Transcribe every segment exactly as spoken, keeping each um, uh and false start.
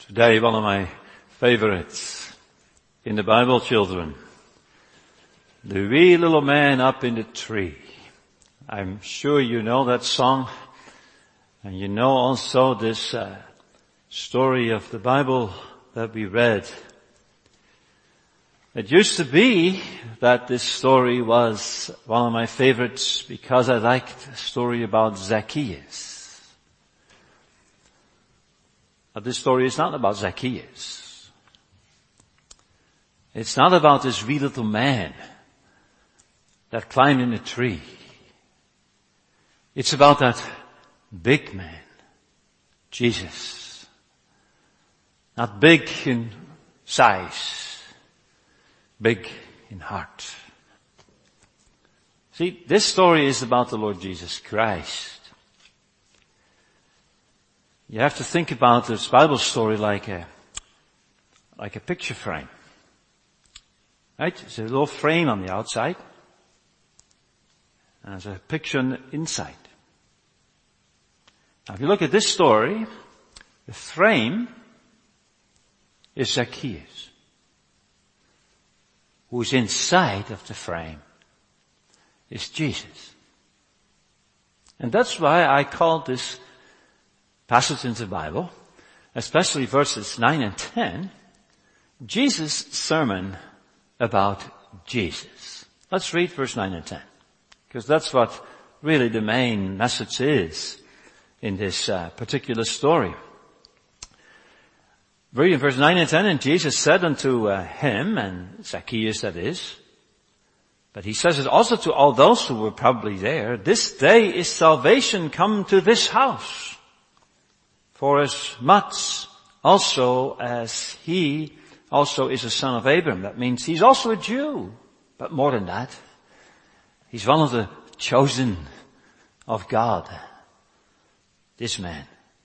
Today, one of my favorites in the Bible, children. The wee little man up in the tree. I'm sure you know that song. And you know also this uh, story of the Bible that we read. It used to be that this story was one of my favorites because I liked the story about Zacchaeus. But this story is not about Zacchaeus. It's not about this wee little man that climbed in a tree. It's about that big man, Jesus. Not big in size, big in heart. See, this story is about the Lord Jesus Christ. You have to think about this Bible story like a, like a picture frame. Right? It's a little frame on the outside. And there's a picture on the inside. Now if you look at this story, the frame is Zacchaeus. Who's inside of the frame is Jesus. And that's why I called this passage in the Bible, especially verses nine and ten, Jesus' sermon about Jesus. Let's read verse nine and ten, because that's what really the main message is in this uh, particular story. Reading verse nine and ten, and Jesus said unto uh, him, and Zacchaeus that is, but he says it also to all those who were probably there, this day is salvation come to this house. For as much also as he also is a son of Abraham. That means he's also a Jew. But more than that, he's one of the chosen of God. This man.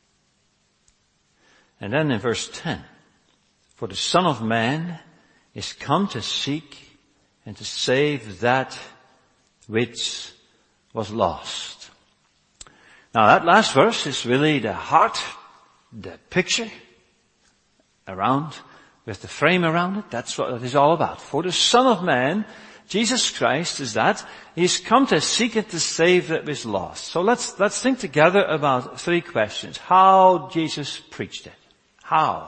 And then in verse ten, for the Son of Man is come to seek and to save that which was lost. Now that last verse is really the heart, the picture around, with the frame around it. That's what it is all about. For the Son of Man, Jesus Christ, is that He's come to seek and to save that which is lost. So let's, let's think together about three questions. How Jesus preached it. How?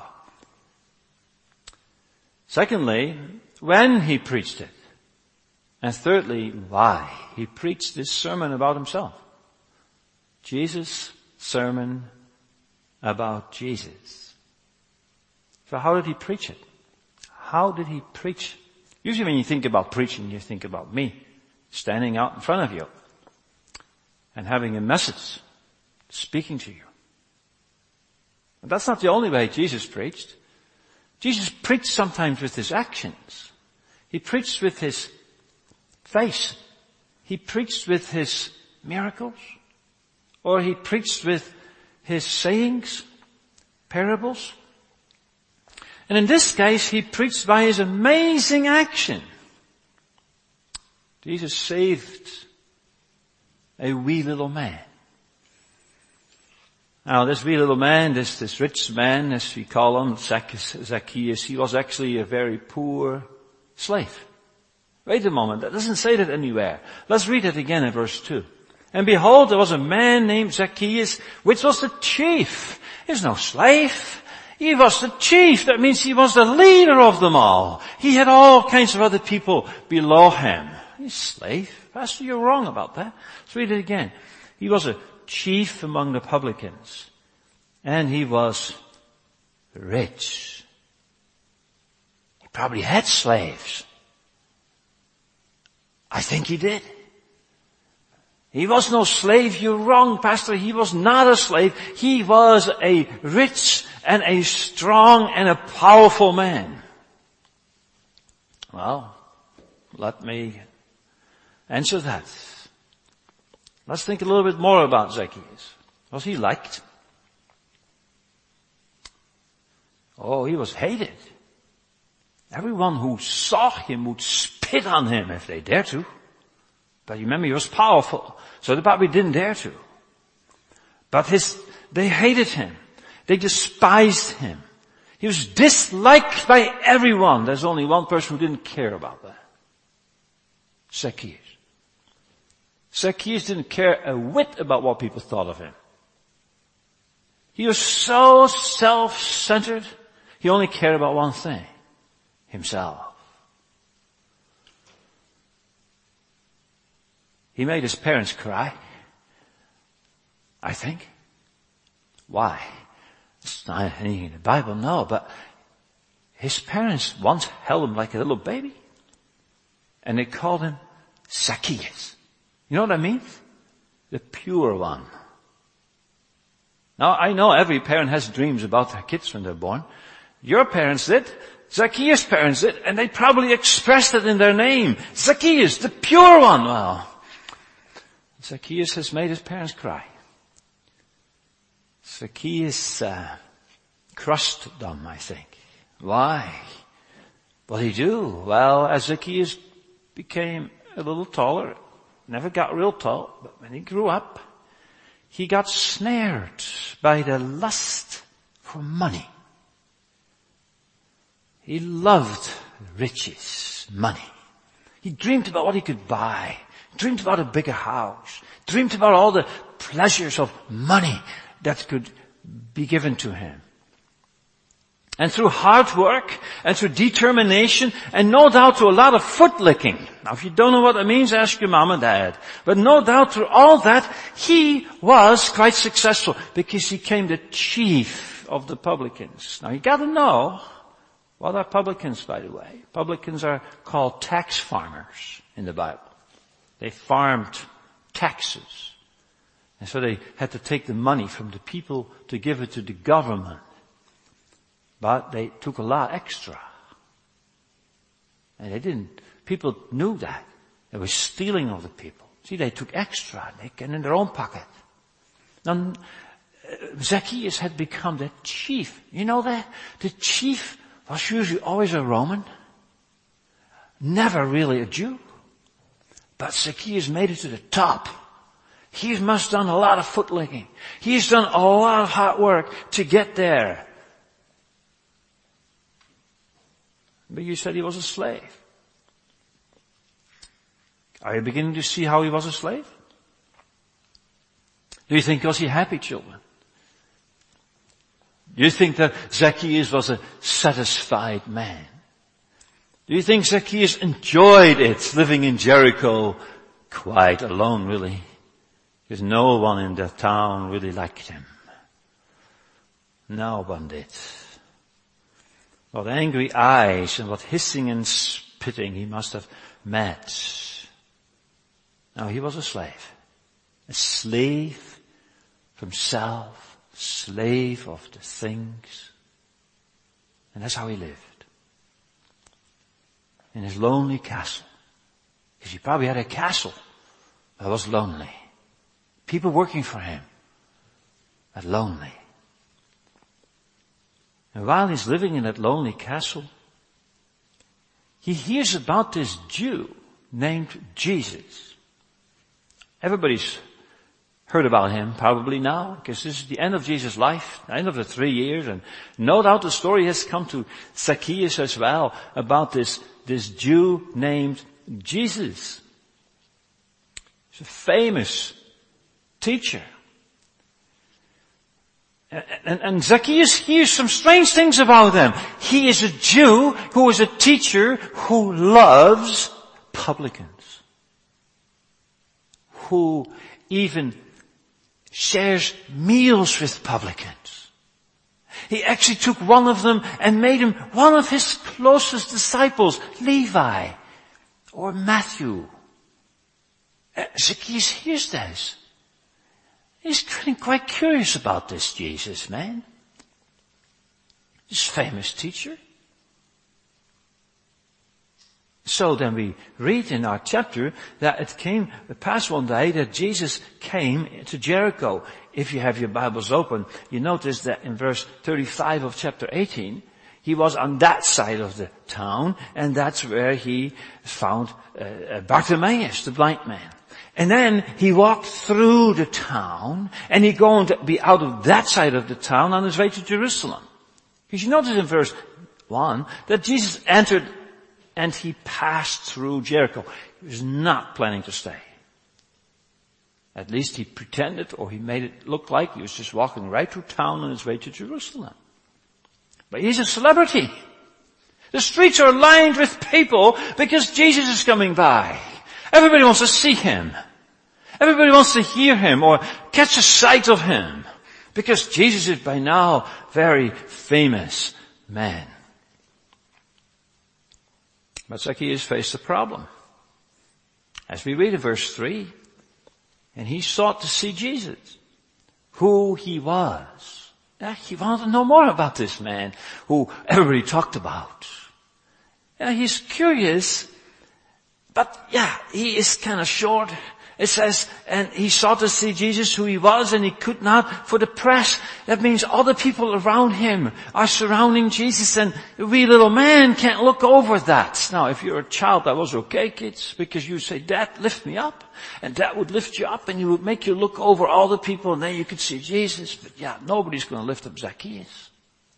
Secondly, when He preached it. And thirdly, why He preached this sermon about Himself. Jesus' sermon about Jesus. So how did He preach it? How did He preach? Usually when you think about preaching, you think about me standing out in front of you and having a message speaking to you. But that's not the only way Jesus preached. Jesus preached sometimes with His actions. He preached with His face. He preached with His miracles. Or He preached with His sayings, parables. And in this case, He preached by His amazing action. Jesus saved a wee little man. Now this wee little man, this, this rich man, as we call him, Zacchaeus, he was actually a very poor slave. Wait a moment, that doesn't say that anywhere. Let's read it again in verse two. And behold, there was a man named Zacchaeus, which was the chief. He's no slave. He was the chief. That means he was the leader of them all. He had all kinds of other people below him. He's a slave. Pastor, you're wrong about that. Let's read it again. He was a chief among the publicans. And he was rich. He probably had slaves. I think he did. He was no slave. You're wrong, Pastor. He was not a slave. He was a rich and a strong and a powerful man. Well, let me answer that. Let's think a little bit more about Zacchaeus. Was he liked? Oh, he was hated. Everyone who saw him would spit on him if they dared to. But remember, he was powerful, so they probably didn't dare to. But his, they hated him. They despised him. He was disliked by everyone. There's only one person who didn't care about that. Zacchaeus. Zacchaeus didn't care a whit about what people thought of him. He was so self-centered, he only cared about one thing, himself. He made his parents cry, I think. Why? It's not anything in the Bible, no, but his parents once held him like a little baby, and they called him Zacchaeus. You know what I mean? The pure one. Now, I know every parent has dreams about their kids when they're born. Your parents did. Zacchaeus' parents did. And they probably expressed it in their name. Zacchaeus, the pure one. Well, Zacchaeus has made his parents cry. Zacchaeus uh, crushed them, I think. Why? What did he do? Well, as Zacchaeus became a little taller, never got real tall, but when he grew up, he got snared by the lust for money. He loved riches, money. He dreamed about what he could buy, dreamed about a bigger house, dreamed about all the pleasures of money that could be given to him. And through hard work and through determination and no doubt through a lot of foot licking. Now if you don't know what that means, ask your mom and dad. But no doubt through all that, he was quite successful because he became the chief of the publicans. Now you gotta know, what are publicans, by the way? Publicans are called tax farmers in the Bible. They farmed taxes. And so they had to take the money from the people to give it to the government. But they took a lot extra. And they didn't, people knew that. They were stealing of the people. See, they took extra, they get in their own pocket. Now, Zacchaeus had become the chief. You know that? The chief was usually always a Roman. Never really a Jew. But Zacchaeus made it to the top. He must have done a lot of foot licking. He's done a lot of hard work to get there. But you said he was a slave. Are you beginning to see how he was a slave? Do you think, was he happy, children? Do you think that Zacchaeus was a satisfied man? Do you think Zacchaeus enjoyed it, living in Jericho, quite alone, really? Because no one in the town really liked him. No one did. What angry eyes and what hissing and spitting he must have met. Now he was a slave. A slave from self, slave of the things. And that's how he lived. In his lonely castle. Because he probably had a castle that was lonely. People working for him, but lonely. And while he's living in that lonely castle, he hears about this Jew named Jesus. Everybody's heard about him probably now, because this is the end of Jesus' life, the end of the three years, and no doubt the story has come to Zacchaeus as well about this, this Jew named Jesus. He's a famous teacher. And, and, and Zacchaeus hears some strange things about him. He is a Jew who is a teacher who loves publicans. Who even shares meals with publicans. He actually took one of them and made him one of his closest disciples, Levi or Matthew. Uh, Zacchaeus hears this. He's getting quite curious about this Jesus, man. This famous teacher. So then we read in our chapter that it came, past one day that Jesus came to Jericho. If you have your Bibles open, you notice that in verse thirty-five of chapter eighteen, he was on that side of the town, and that's where he found uh, Bartimaeus, the blind man. And then he walked through the town, and he's going to be out of that side of the town on his way to Jerusalem. Because you notice in verse one that Jesus entered and he passed through Jericho. He was not planning to stay. At least he pretended, or he made it look like he was just walking right through town on his way to Jerusalem. But he's a celebrity. The streets are lined with people because Jesus is coming by. Everybody wants to see him. Everybody wants to hear him or catch a sight of him. Because Jesus is by now very famous man. But Zacchaeus faced a problem. As we read in verse three, and he sought to see Jesus, who he was. Yeah, he wanted to know more about this man who everybody talked about. Yeah, he's curious, but yeah, he is kind of short. It says, and he sought to see Jesus, who he was, and he could not for the press. That means other people around him are surrounding Jesus, and the wee little man can't look over that. Now, if you're a child, that was okay, kids, because you say, Dad, lift me up. And Dad would lift you up, and he would make you look over all the people, and then you could see Jesus. But yeah, nobody's going to lift up Zacchaeus.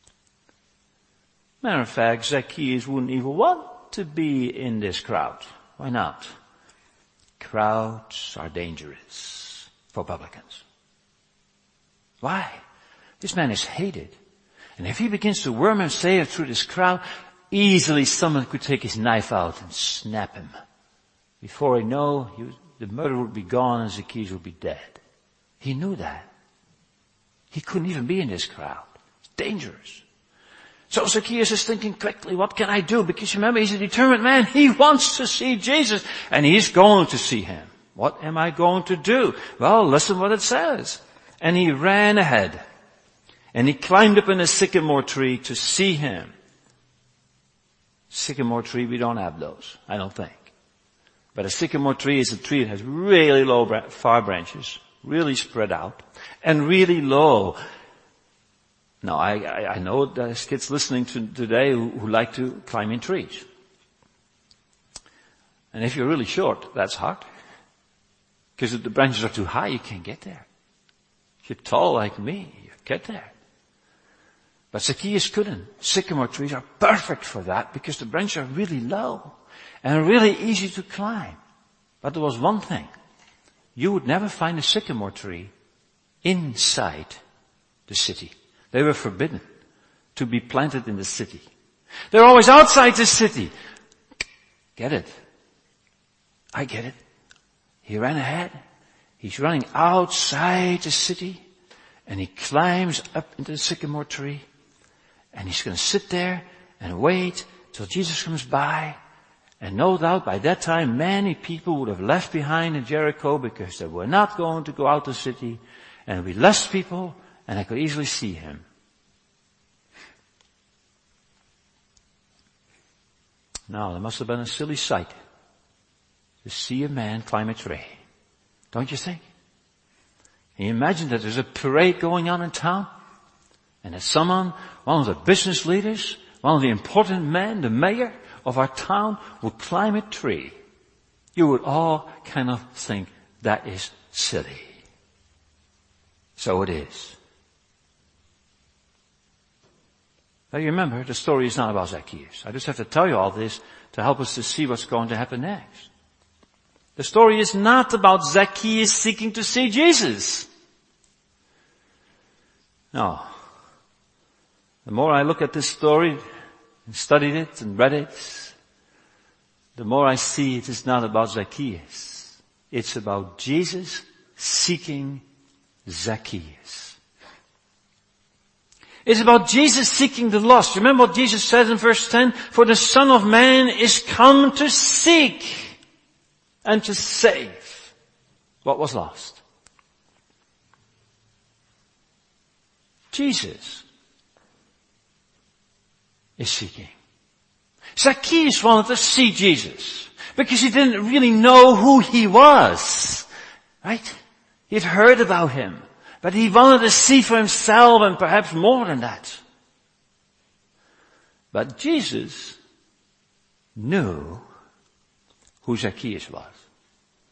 Matter of fact, Zacchaeus wouldn't even want to be in this crowd. Why not? Crowds are dangerous for publicans. Why? This man is hated. And if he begins to worm and say through this crowd, easily someone could take his knife out and snap him. Before he know, he was, the murderer would be gone and Zacchaeus would be dead. He knew that. He couldn't even be in this crowd. It's dangerous. So Zacchaeus is thinking quickly, what can I do? Because remember, he's a determined man. He wants to see Jesus, and he's going to see him. What am I going to do? Well, listen what it says. And he ran ahead, and he climbed up in a sycamore tree to see him. Sycamore tree, we don't have those, I don't think. But a sycamore tree is a tree that has really low, far branches, really spread out, and really low. Now, I, I, I know there's kids listening to today who, who like to climb in trees. And if you're really short, that's hard. Because if the branches are too high, you can't get there. If you're tall like me, you get there. But Zacchaeus couldn't. Sycamore trees are perfect for that because the branches are really low and really easy to climb. But there was one thing. You would never find a sycamore tree inside the city. They were forbidden to be planted in the city. They're always outside the city. Get it? I get it. He ran ahead. He's running outside the city. And he climbs up into the sycamore tree. And he's going to sit there and wait till Jesus comes by. And no doubt by that time many people would have left behind in Jericho because they were not going to go out the city. And there would be less people. And I could easily see him. Now, there must have been a silly sight to see a man climb a tree. Don't you think? Can you imagine that there's a parade going on in town? And that someone, one of the business leaders, one of the important men, the mayor of our town, would climb a tree. You would all kind of think that is silly. So it is. Now you remember, the story is not about Zacchaeus. I just have to tell you all this to help us to see what's going to happen next. The story is not about Zacchaeus seeking to see Jesus. No. The more I look at this story and studied it and read it, the more I see it is not about Zacchaeus. It's about Jesus seeking Zacchaeus. It's about Jesus seeking the lost. Remember what Jesus says in verse ten? For the Son of Man is come to seek and to save what was lost. Jesus is seeking. Zacchaeus wanted to see Jesus because he didn't really know who he was. Right? He'd heard about him. But he wanted to see for himself and perhaps more than that. But Jesus knew who Zacchaeus was.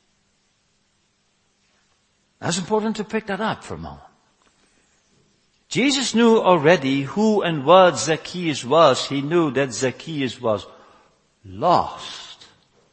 That's important to pick that up for a moment. Jesus knew already who and what Zacchaeus was. He knew that Zacchaeus was lost.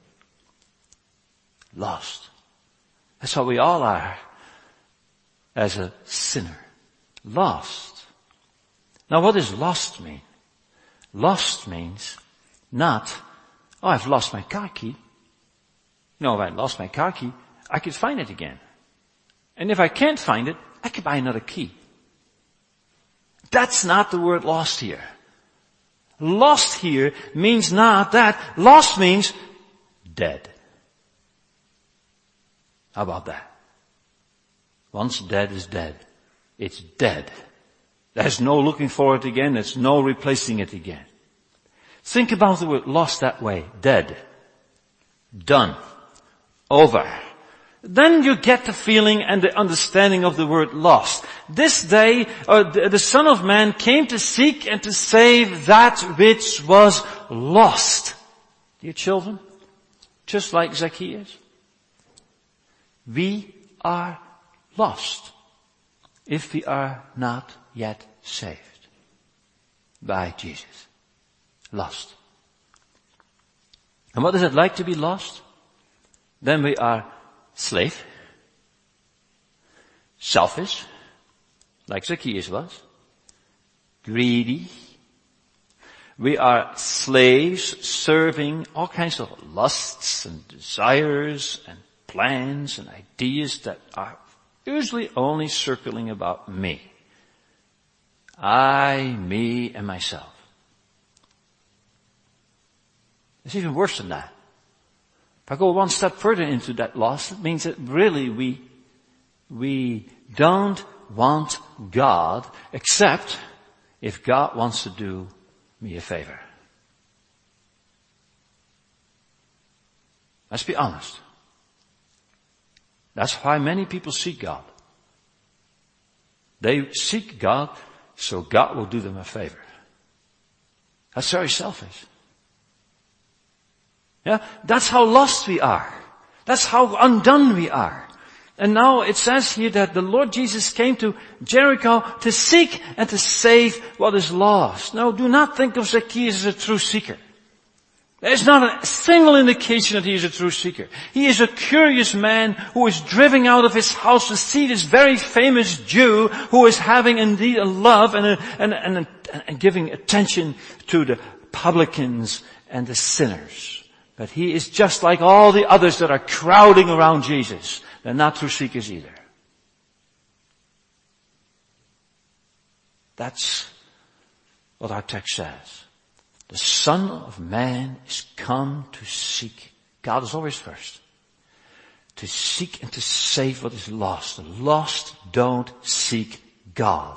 Lost. That's what we all are as a sinner. Lost. Now what does lost mean? Lost means not, oh, I've lost my car key. No, if I lost my car key, I could find it again. And if I can't find it, I could buy another key. That's not the word lost here. Lost here means not that. Lost means dead. How about that? Once dead is dead. It's dead. There's no looking for it again. There's no replacing it again. Think about the word lost that way. Dead. Done. Over. Then you get the feeling and the understanding of the word lost. This day, uh, the, the Son of Man came to seek and to save that which was lost. Dear children, just like Zacchaeus, we are lost if we are not yet saved by Jesus. Lost. And what is it like to be lost? Then we are slave, selfish, like Zacchaeus was, greedy. We are slaves serving all kinds of lusts and desires and plans and ideas that are usually only circling about me. I, me, and myself. It's even worse than that. If I go one step further into that loss, it means that really we, we don't want God except if God wants to do me a favor. Let's be honest. That's why many people seek God. They seek God so God will do them a favor. That's very selfish. Yeah, that's how lost we are. That's how undone we are. And now it says here that the Lord Jesus came to Jericho to seek and to save what is lost. Now do not think of Zacchaeus as a true seeker. There's not a single indication that he is a true seeker. He is a curious man who is driven out of his house to see this very famous Jew who is having indeed a love and, a, and, and, and giving attention to the publicans and the sinners. But he is just like all the others that are crowding around Jesus. They're not true seekers either. That's what our text says. The Son of Man is come to seek. God is always first. To seek and to save what is lost. The lost don't seek God.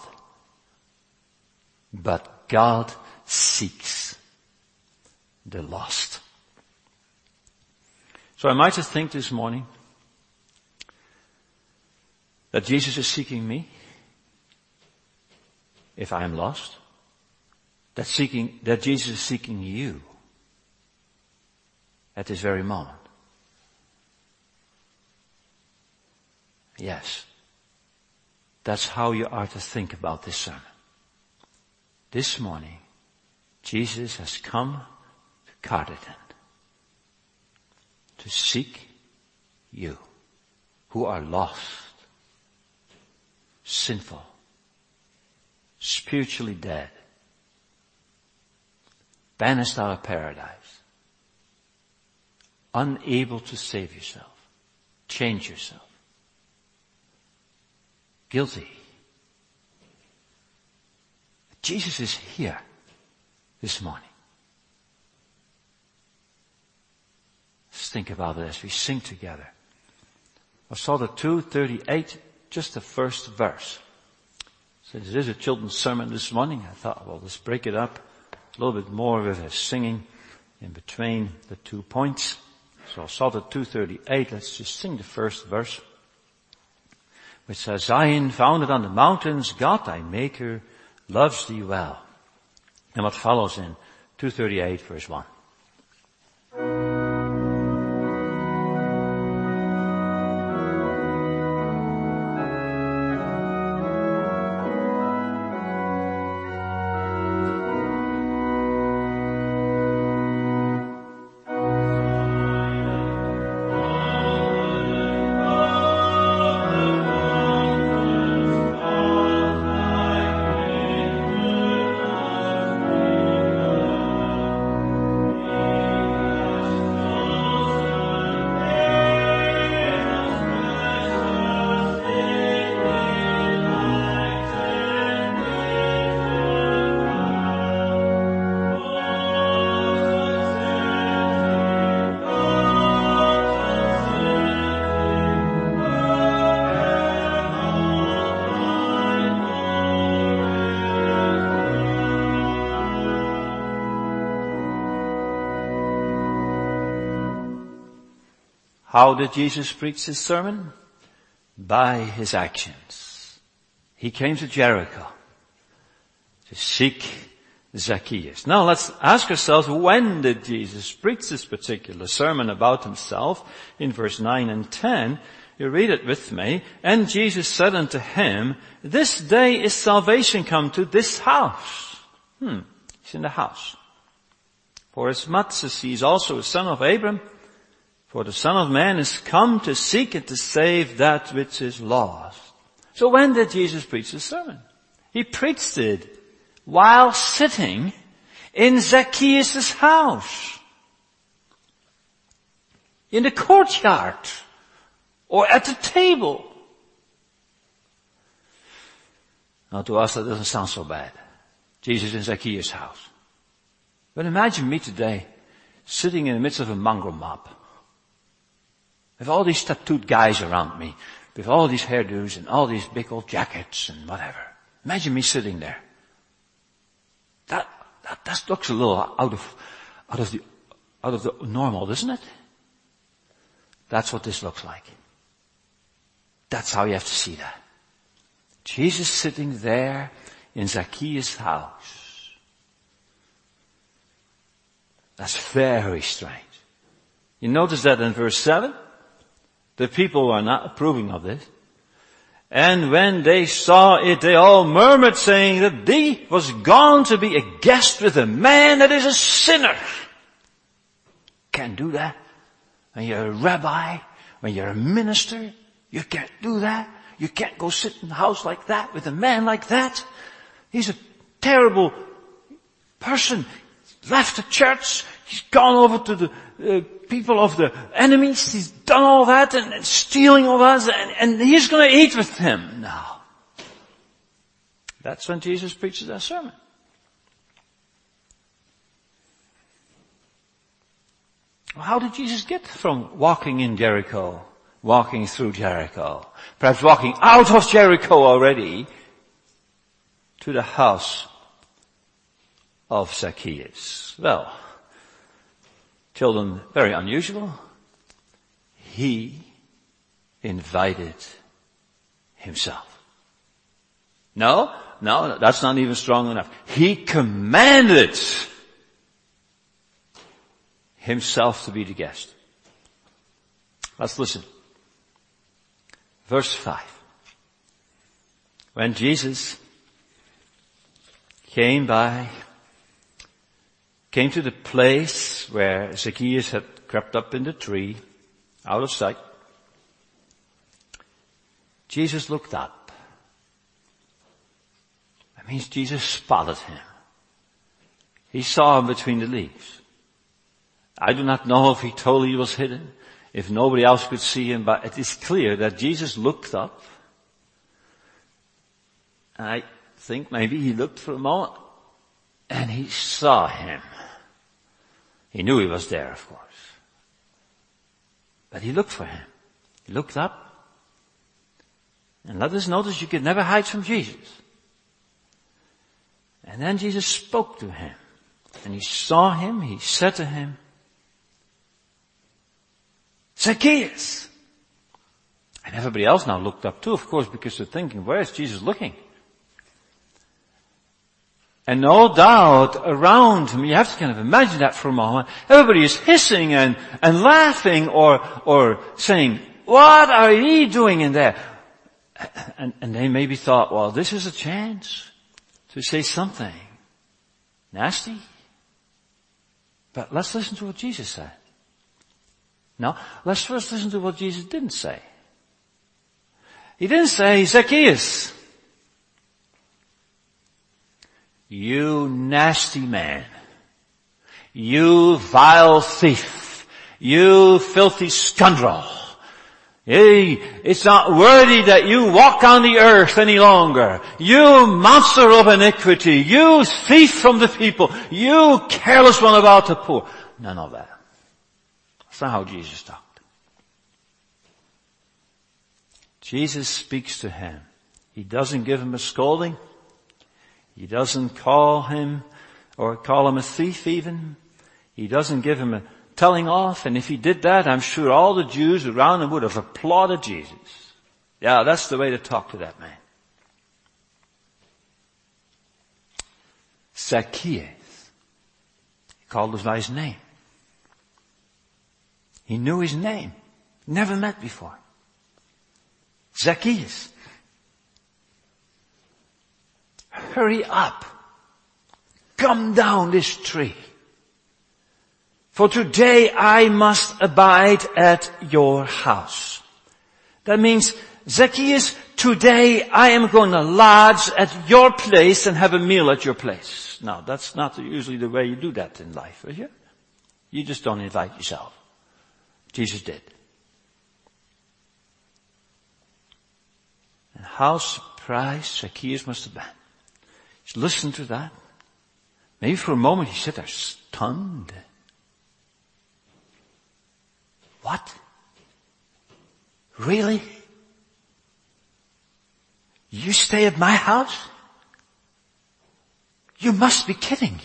But God seeks the lost. So I might just think this morning that Jesus is seeking me if I am lost. That seeking, that Jesus is seeking you at this very moment. Yes. That's how you are to think about this sermon. This morning, Jesus has come to Carterton to seek you who are lost, sinful, spiritually dead, banished out of paradise, unable to save yourself, change yourself, guilty. Jesus is here this morning. Let's think about it as we sing together. I saw the two thirty-eight, just the first verse. So this is a children's sermon this morning. I thought, well, let's break it up a little bit more with a singing in between the two points. So I saw the two thirty-eight. Let's just sing the first verse, which says, Zion, founded on the mountains, God thy maker loves thee well. And what follows in two thirty-eight verse one. How did Jesus preach his sermon? By his actions. He came to Jericho to seek Zacchaeus. Now let's ask ourselves, when did Jesus preach this particular sermon about himself? In verse nine and ten, you read it with me. And Jesus said unto him, this day is salvation come to this house. Hmm, he's in the house. For as much as he is also a son of Abraham, for the Son of Man is come to seek and to save that which is lost. So when did Jesus preach the sermon? He preached it while sitting in Zacchaeus' house, in the courtyard, or at the table. Now to us that doesn't sound so bad. Jesus in Zacchaeus' house. But imagine me today sitting in the midst of a mongrel mob, with all these tattooed guys around me, with all these hairdos and all these big old jackets and whatever. Imagine me sitting there. That, that, that looks a little out of, out of the, out of the normal, doesn't it? That's what this looks like. That's how you have to see that. Jesus sitting there in Zacchaeus' house. That's very strange. You notice that in verse seven? The people are not approving of this. And when they saw it, they all murmured, saying that he was gone to be a guest with a man that is a sinner. Can't do that. When you're a rabbi, when you're a minister, you can't do that. You can't go sit in the house like that with a man like that. He's a terrible person. He's left the church. He's gone over to the uh, people of the enemies. He's done all that and, and stealing all that, and, and he's going to eat with him. No. That's when Jesus preaches that sermon. Well, how did Jesus get from walking in Jericho, walking through Jericho, perhaps walking out of Jericho already, to the house of Zacchaeus? Well, children, very unusual. He invited himself. No, no, that's not even strong enough. He commanded himself to be the guest. Let's listen. Verse five. When Jesus came by, came to the place where Zacchaeus had crept up in the tree, out of sight, Jesus looked up. That means Jesus spotted him. He saw him between the leaves. I do not know if he totally was hidden, if nobody else could see him, but it is clear that Jesus looked up. And I think maybe he looked for a moment and he saw him. He knew he was there, of course. But he looked for him. He looked up. And let us notice you can never hide from Jesus. And then Jesus spoke to him. And he saw him. He said to him, Zacchaeus. And everybody else now looked up too, of course, because they're thinking, where is Jesus looking? And no doubt around him, you have to kind of imagine that for a moment, everybody is hissing and, and laughing or, or saying, what are you doing in there? And, and they maybe thought, well, this is a chance to say something nasty. But let's listen to what Jesus said. Now, let's first listen to what Jesus didn't say. He didn't say, Zacchaeus, you nasty man, you vile thief, you filthy scoundrel. Hey, it's not worthy that you walk on the earth any longer. You monster of iniquity, you thief from the people, you careless one about the poor. None of that. That's not how Jesus talked. Jesus speaks to him. He doesn't give him a scolding. He doesn't call him or call him a thief even. He doesn't give him a telling off, and if he did that, I'm sure all the Jews around him would have applauded Jesus. Yeah, that's the way to talk to that man. Zacchaeus. He called him by his name. He knew his name. Never met before. Zacchaeus. Hurry up. Come down this tree. For today I must abide at your house. That means, Zacchaeus, today I am going to lodge at your place and have a meal at your place. Now, that's not usually the way you do that in life, is it? You just don't invite yourself. Jesus did. And how surprised Zacchaeus must have been. He's listened to that. Maybe for a moment he sat there stunned. What? Really? You stay at my house? You must be kidding.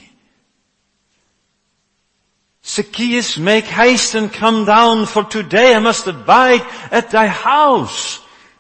Zacchaeus, make haste and come down, for today I must abide at thy house.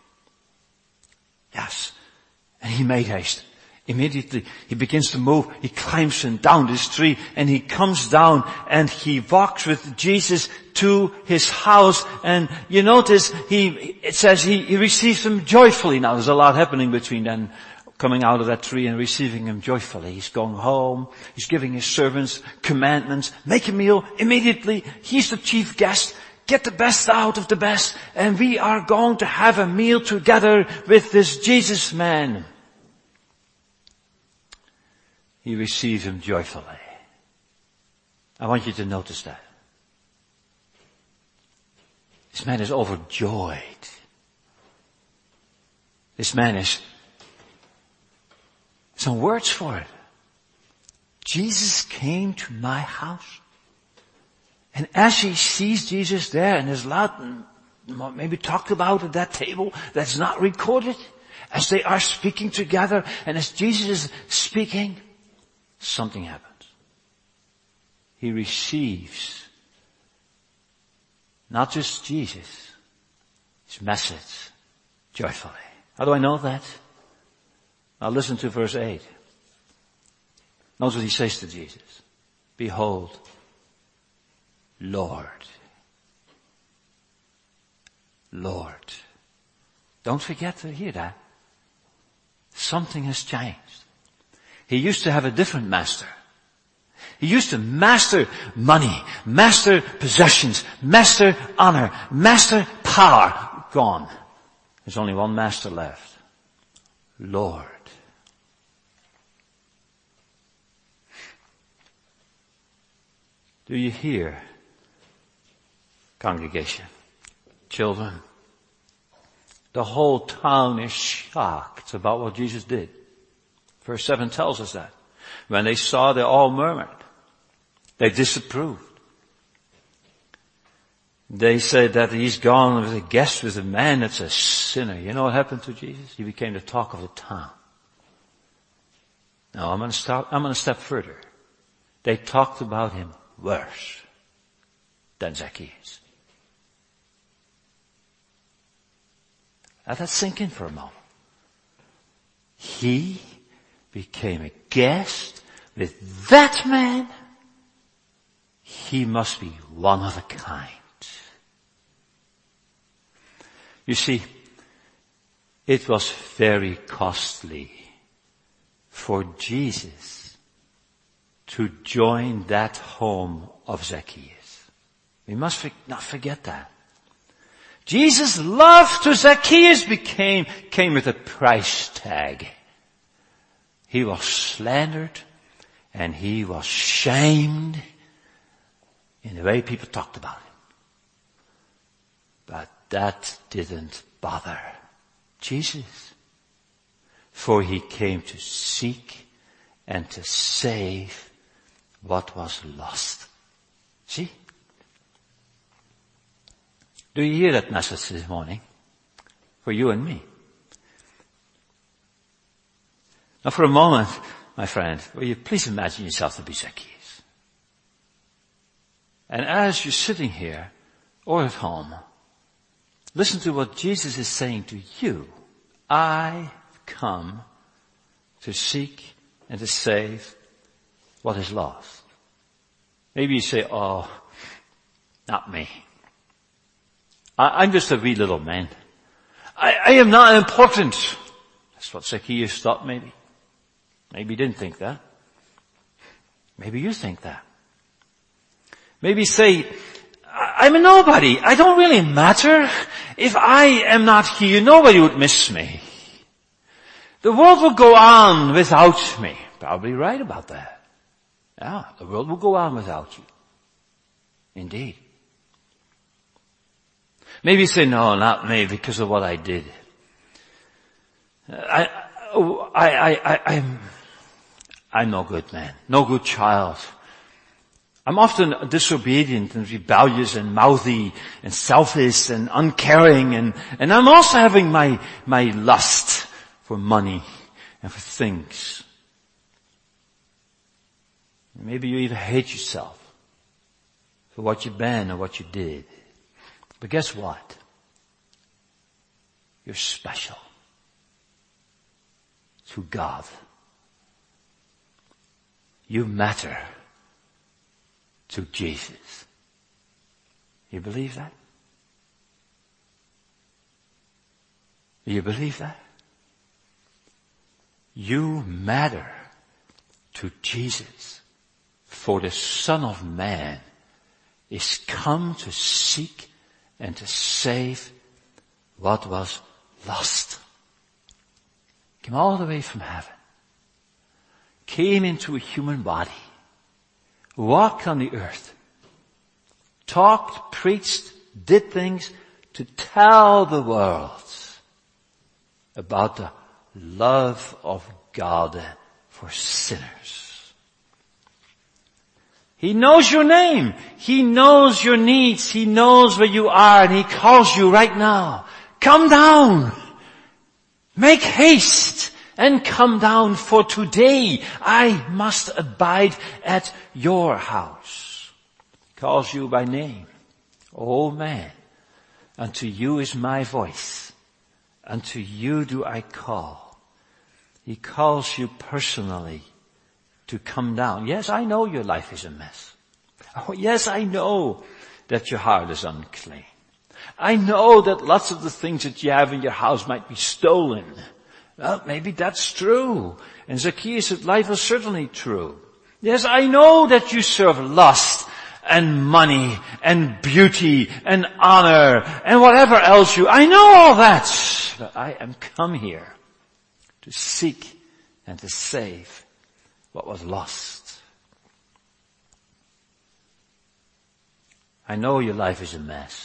Yes. And he made haste. Immediately he begins to move. He climbs down this tree and he comes down and he walks with Jesus to his house. And you notice he, it says he, he receives him joyfully. Now there's a lot happening between then coming out of that tree and receiving him joyfully. He's going home. He's giving his servants commandments. Make a meal immediately. He's the chief guest. Get the best out of the best. And we are going to have a meal together with this Jesus man. He receives him joyfully. I want you to notice that. This man is overjoyed. This man is, some words for it. Jesus came to my house. And as he sees Jesus there, and there's a lot maybe talked about at that table that's not recorded, as they are speaking together, and as Jesus is speaking, something happens. He receives not just Jesus, his message joyfully. How do I know that? Now listen to verse eight. Notice what he says to Jesus. Behold, Lord. Lord. Don't forget to hear that. Something has changed. He used to have a different master. He used to master money, master possessions, master honor, master power. Gone. There's only one master left. Lord. Do you hear, congregation, children? The whole town is shocked about what Jesus did. Verse seven tells us that. When they saw, they all murmured. They disapproved. They said that he's gone with a guest with a man that's a sinner. You know what happened to Jesus? He became the talk of the town. Now I'm going to stop, I'm going to step further. They talked about him worse than Zacchaeus. Let that sink in for a moment. He became a guest with that man. He must be one of a kind. You see, it was very costly for Jesus to join that home of Zacchaeus. We must not forget that. Jesus' love to Zacchaeus became, came with a price tag. He was slandered and he was shamed in the way people talked about him. But that didn't bother Jesus. For he came to seek and to save what was lost. See? Do you hear that message this morning? For you and me. Now for a moment, my friend, will you please imagine yourself to be Zacchaeus? And as you're sitting here or at home, listen to what Jesus is saying to you. I've come to seek and to save what is lost. Maybe you say, oh, not me. I, I'm just a wee little man. I, I am not important. That's what Zacchaeus thought maybe. Maybe he didn't think that. Maybe you think that. Maybe say, I'm a nobody. I don't really matter. If I am not here, nobody would miss me. The world will go on without me. Probably right about that. Yeah, the world will go on without you. Indeed. Maybe you say, no, not me, because of what I did. I, I, I, I, I'm, I'm no good man, no good child. I'm often disobedient and rebellious and mouthy and selfish and uncaring, and, and I'm also having my, my lust for money and for things. Maybe you even hate yourself for what you've been or what you did. But guess what? You're special to God. You matter to Jesus. You believe that? Do you believe that? You matter to Jesus, for the Son of Man is come to seek and to save what was lost. Came all the way from heaven. Came into a human body. Walked on the earth. Talked, preached, did things to tell the world about the love of God for sinners. He knows your name. He knows your needs. He knows where you are, and He calls you right now. Come down. Make haste and come down, for today I must abide at your house. He calls you by name. Oh man, unto you is my voice. Unto you do I call. He calls you personally to come down. Yes, I know your life is a mess. Oh, yes, I know that your heart is unclean. I know that lots of the things that you have in your house might be stolen. Well, maybe that's true. And Zacchaeus' life was certainly true. Yes, I know that you serve lust and money and beauty and honor and whatever else you, I know all that. But I am come here to seek and to save what was lost. I know your life is a mess.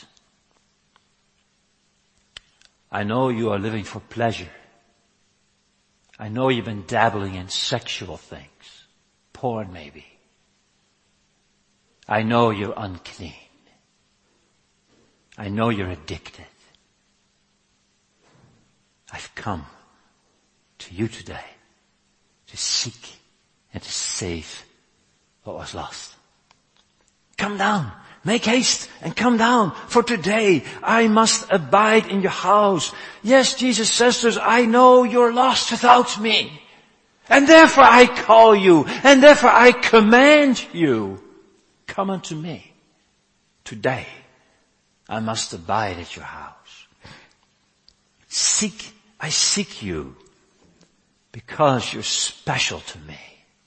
I know you are living for pleasure. I know you've been dabbling in sexual things. Porn maybe. I know you're unclean. I know you're addicted. I've come to you today to seek and to save what was lost. Come down. Make haste and come down, for today I must abide in your house. Yes, Jesus says to us, I know you're lost without me. And therefore I call you, and therefore I command you, come unto me. Today I must abide at your house. Seek, I seek you, because you're special to me.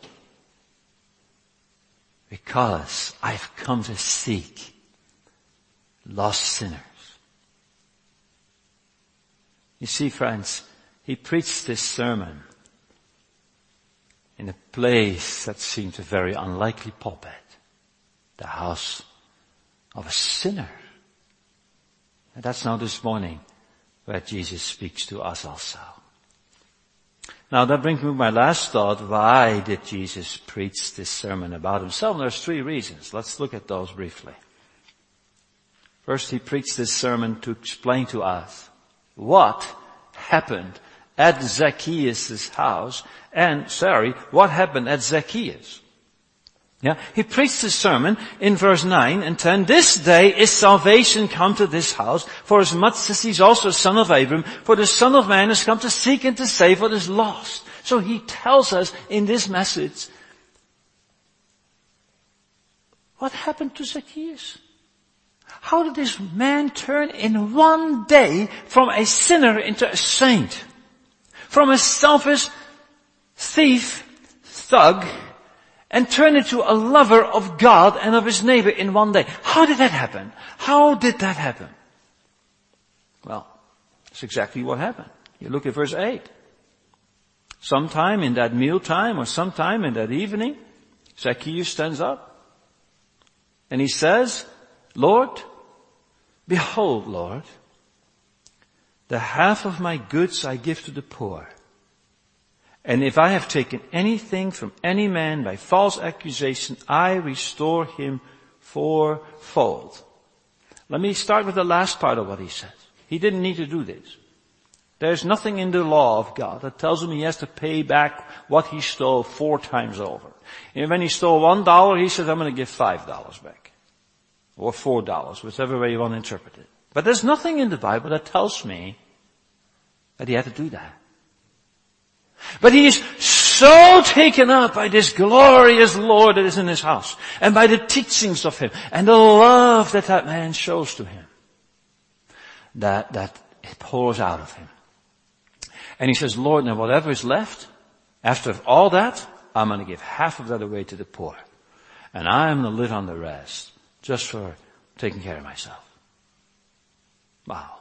Because I've come to seek lost sinners. You see, friends, he preached this sermon in a place that seemed a very unlikely pulpit, the house of a sinner. And that's now this morning where Jesus speaks to us also. Now that brings me to my last thought. Why did Jesus preach this sermon about himself? There's three reasons. Let's look at those briefly. First, he preached this sermon to explain to us what happened at Zacchaeus' house, and, sorry, what happened at Zacchaeus. Yeah, he preached his sermon in verse nine and ten. This day is salvation come to this house, for as much as he's also a son of Abraham, for the Son of Man has come to seek and to save what is lost. So he tells us in this message, what happened to Zacchaeus? How did this man turn in one day from a sinner into a saint? From a selfish thief, thug, and turn into a lover of God and of his neighbor in one day. How did that happen? How did that happen? Well, that's exactly what happened. You look at verse eight. Sometime in that mealtime or sometime in that evening, Zacchaeus stands up and he says, Lord, behold, Lord, the half of my goods I give to the poor. And if I have taken anything from any man by false accusation, I restore him fourfold. Let me start with the last part of what he says. He didn't need to do this. There's nothing in the law of God that tells him he has to pay back what he stole four times over. And when he stole one dollar, he says, I'm going to give five dollars back. Or four dollars, whichever way you want to interpret it. But there's nothing in the Bible that tells me that he had to do that. But he is so taken up by this glorious Lord that is in his house, and by the teachings of him, and the love that that man shows to him, that, that it pours out of him. And he says, Lord, now whatever is left, after all that, I'm going to give half of that away to the poor. And I'm going to live on the rest, just for taking care of myself. Wow.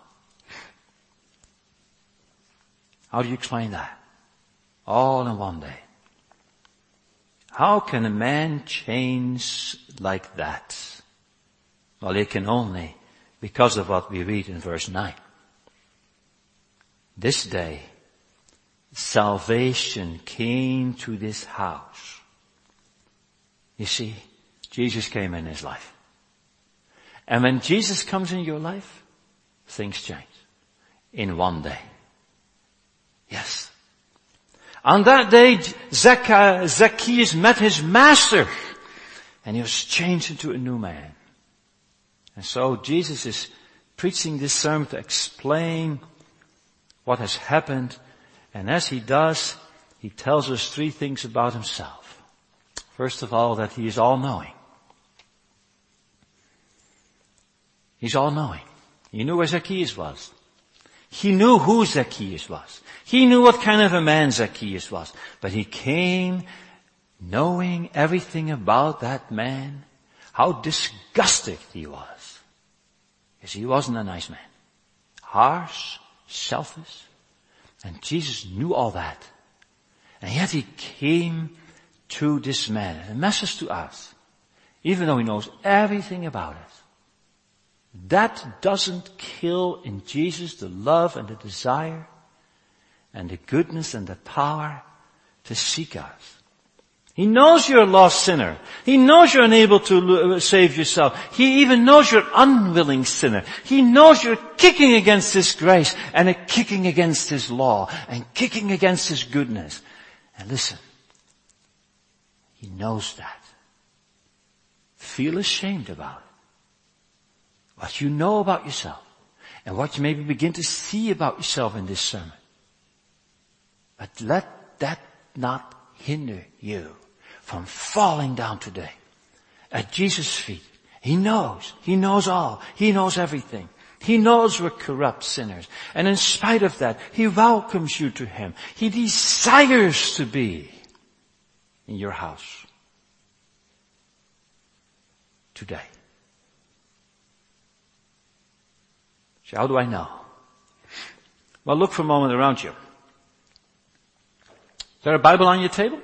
How do you explain that? All in one day. How can a man change like that? Well, it can only because of what we read in verse nine. This day, salvation came to this house. You see, Jesus came in his life. And when Jesus comes in your life, things change. In one day. Yes. On that day, Zacchaeus met his master, and he was changed into a new man. And so Jesus is preaching this sermon to explain what has happened, and as he does, he tells us three things about himself. First of all, that he is all-knowing. He's all-knowing. He knew where Zacchaeus was. He knew who Zacchaeus was. He knew what kind of a man Zacchaeus was. But he came knowing everything about that man, how disgusted he was. Because he wasn't a nice man. Harsh, selfish. And Jesus knew all that. And yet he came to this man. A message to us. Even though he knows everything about us. That doesn't kill in Jesus the love and the desire and the goodness and the power to seek us. He knows you're a lost sinner. He knows you're unable to save yourself. He even knows you're an unwilling sinner. He knows you're kicking against His grace and kicking against His law and kicking against His goodness. And listen, He knows that. Feel ashamed about it. What you know about yourself and what you maybe begin to see about yourself in this sermon. But let that not hinder you from falling down today at Jesus' feet. He knows. He knows all. He knows everything. He knows we're corrupt sinners. And in spite of that, He welcomes you to Him. He desires to be in your house today. So how do I know? Well, look for a moment around you. Is there a Bible on your table?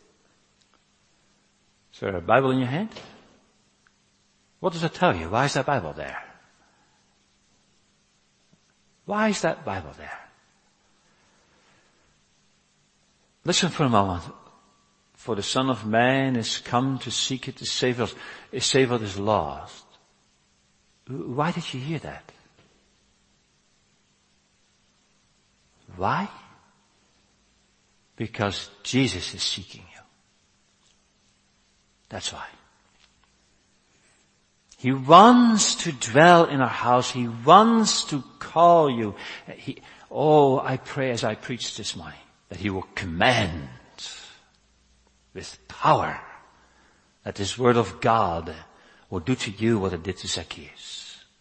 Is there a Bible in your hand? What does it tell you? Why is that Bible there? Why is that Bible there? Listen for a moment. For the Son of Man is come to seek it, to save us, save what is lost. Why did you hear that? Why? Because Jesus is seeking you. That's why. He wants to dwell in our house. He wants to call you. He, oh, I pray as I preach this morning that He will command with power that this word of God will do to you what it did to Zacchaeus.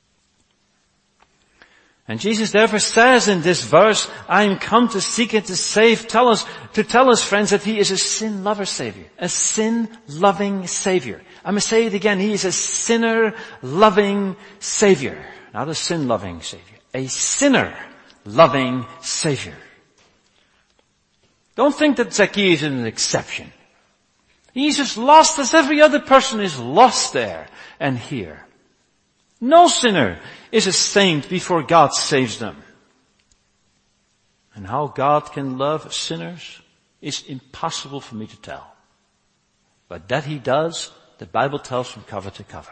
And Jesus therefore says in this verse, I am come to seek and to save, tell us, to tell us, friends, that He is a sin-lover Savior. A sin-loving Savior. I must say it again, He is a sinner-loving Savior. Not a sin-loving Savior. A sinner-loving Savior. Don't think that Zacchaeus is an exception. He's as lost as every other person is lost there and here. No sinner is a saint before God saves them. And how God can love sinners is impossible for me to tell. But that He does, the Bible tells from cover to cover.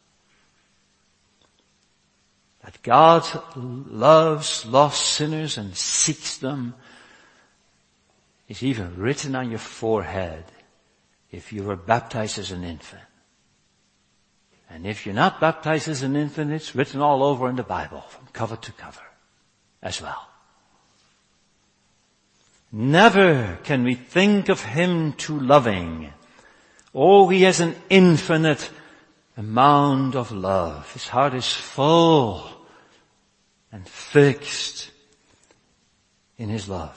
That God loves lost sinners and seeks them is even written on your forehead if you were baptized as an infant. And if you're not baptized as an infant, it's written all over in the Bible, from cover to cover, as well. Never can we think of Him too loving. Oh, He has an infinite amount of love. His heart is full and fixed in His love.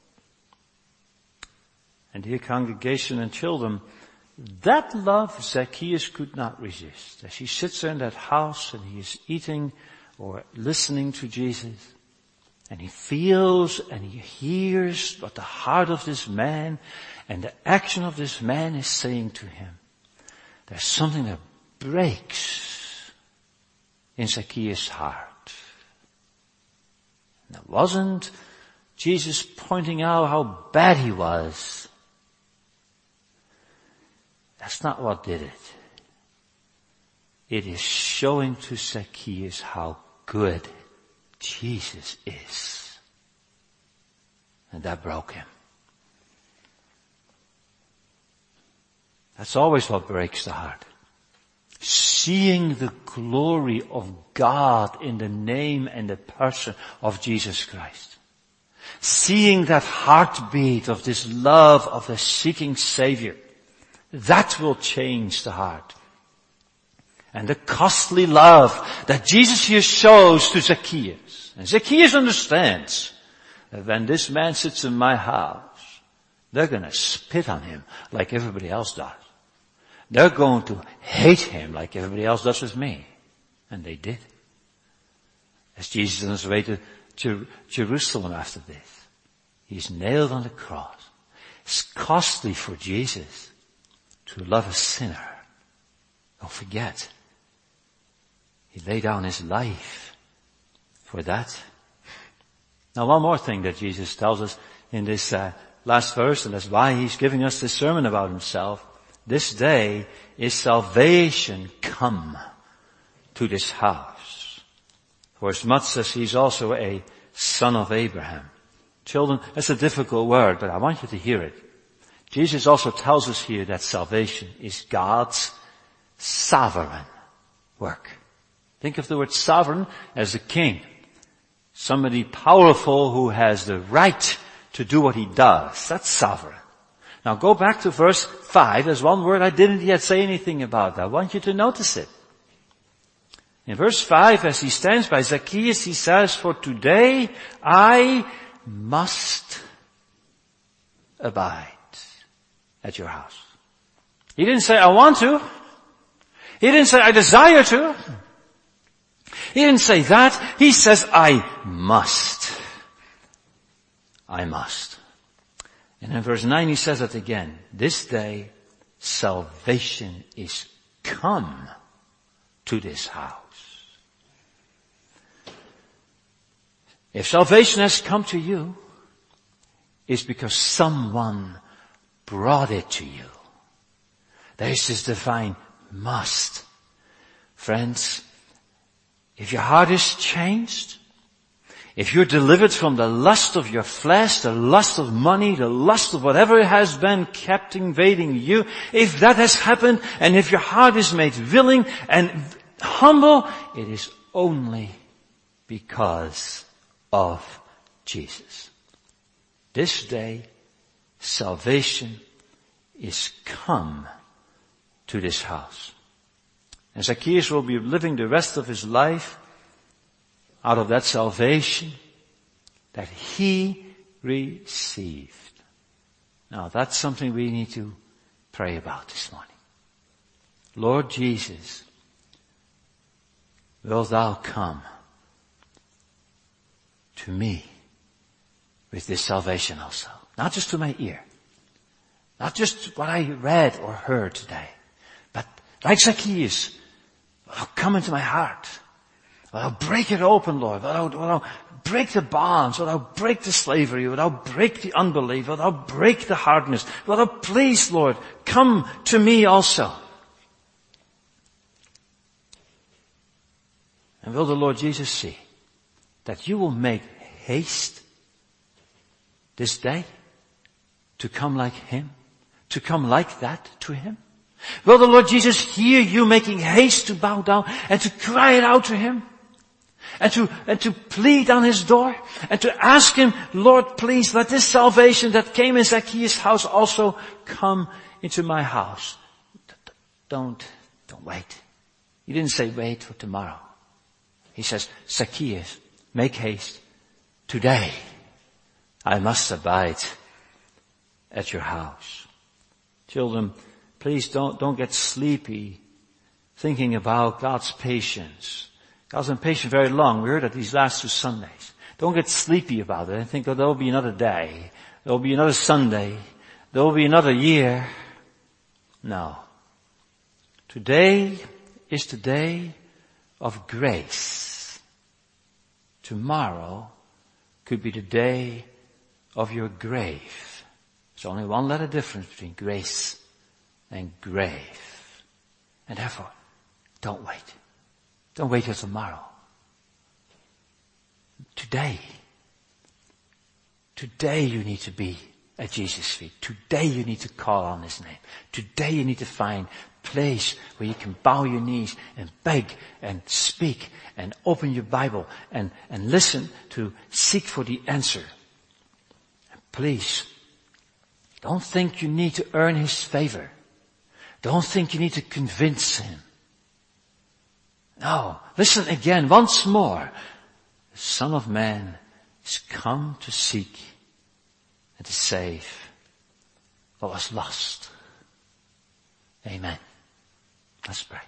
And dear congregation and children, that love Zacchaeus could not resist. As he sits there in that house and he is eating or listening to Jesus, and he feels and he hears what the heart of this man and the action of this man is saying to him, there's something that breaks in Zacchaeus' heart. And it wasn't Jesus pointing out how bad he was. That's not what did it. It is showing to Zacchaeus how good Jesus is. And that broke him. That's always what breaks the heart. Seeing the glory of God in the name and the person of Jesus Christ. Seeing that heartbeat of this love of the seeking Savior. That will change the heart. And the costly love that Jesus here shows to Zacchaeus. And Zacchaeus understands that when this man sits in my house, they're going to spit on him like everybody else does. They're going to hate him like everybody else does with me. And they did. As Jesus on his way to Jer- Jerusalem after this. He's nailed on the cross. It's costly for Jesus to love a sinner. Don't forget. He laid down His life for that. Now one more thing that Jesus tells us in this uh, last verse, and that's why He's giving us this sermon about Himself. This day is salvation come to this house. For as much as He's also a son of Abraham. Children, that's a difficult word, but I want you to hear it. Jesus also tells us here that salvation is God's sovereign work. Think of the word sovereign as a king. Somebody powerful who has the right to do what He does. That's sovereign. Now go back to verse five. There's one word I didn't yet say anything about. I want you to notice it. In verse five, as he stands by Zacchaeus, he says, for today I must abide at your house. He didn't say, I want to. He didn't say, I desire to. He didn't say that. He says, I must. I must. And in verse nine he says it again. This day salvation is come to this house. If salvation has come to you, it's because someone brought it to you. There's this divine must. Friends, if your heart is changed, if you're delivered from the lust of your flesh, the lust of money, the lust of whatever has been kept invading you, if that has happened, and if your heart is made willing and humble, it is only because of Jesus. This day, salvation is come to this house. And Zacchaeus will be living the rest of his life out of that salvation that he received. Now that's something we need to pray about this morning. Lord Jesus, wilt thou come to me with this salvation also? Not just to my ear. Not just what I read or heard today. But like Zacchaeus, will come into my heart. Will thou break it open, Lord? Will thou, will thou break the bonds? Will thou break the slavery? Will thou break the unbelief? Will thou break the hardness? Will thou please, Lord, come to me also? And will the Lord Jesus see that you will make haste this day to come like Him? To come like that to Him? Will the Lord Jesus hear you making haste to bow down and to cry it out to Him? And to, and to plead on His door? And to ask Him, Lord, please let this salvation that came in Zacchaeus' house also come into my house. Don't, don't wait. He didn't say wait for tomorrow. He says, Zacchaeus, make haste. Today, I must abide at your house. Children, please don't, don't get sleepy thinking about God's patience. God's been patient very long. We heard it these last two Sundays. Don't get sleepy about it and think, oh, there'll be another day. There'll be another Sunday. There'll be another year. No. Today is the day of grace. Tomorrow could be the day of your grave. There's only one letter difference between grace and grave. And therefore, don't wait. Don't wait till tomorrow. Today. Today you need to be at Jesus' feet. Today you need to call on His name. Today you need to find a place where you can bow your knees and beg and speak and open your Bible and, and listen to seek for the answer. And please, don't think you need to earn His favor. Don't think you need to convince Him. No, listen again, once more. The Son of Man is come to seek and to save what was lost. Amen. Let's pray.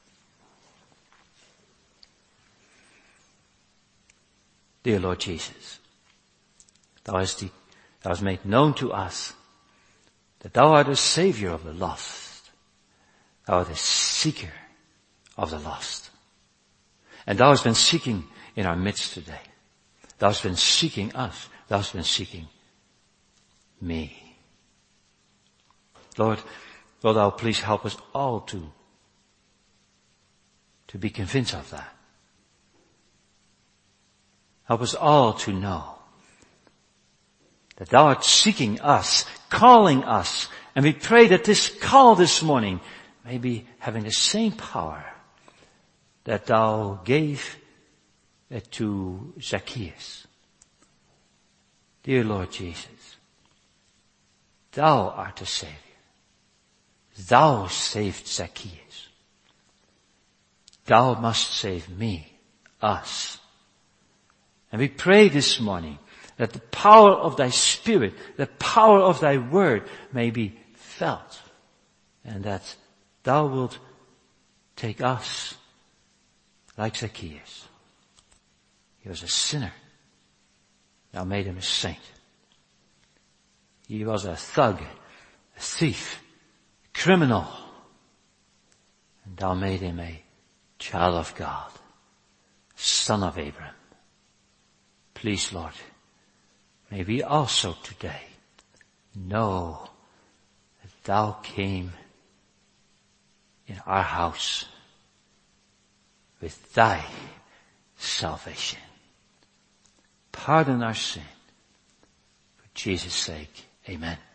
Dear Lord Jesus, Thou hast, the, thou hast made known to us that Thou art the Savior of the lost. Thou art the seeker of the lost. And Thou hast been seeking in our midst today. Thou hast been seeking us. Thou hast been seeking me. Lord, will Thou please help us all to, to be convinced of that. Help us all to know that Thou art seeking us, calling us, and we pray that this call this morning may be having the same power that Thou gave it to Zacchaeus. Dear Lord Jesus, Thou art the Savior. Thou saved Zacchaeus. Thou must save me, us. And we pray this morning that the power of Thy Spirit, the power of Thy Word may be felt, and that Thou wilt take us like Zacchaeus. He was a sinner. Thou made him a saint. He was a thug, a thief, a criminal. And Thou made him a child of God, son of Abraham. Please, Lord, may we also today know that Thou came in our house with Thy salvation. pardon our sin. For Jesus' sake, amen.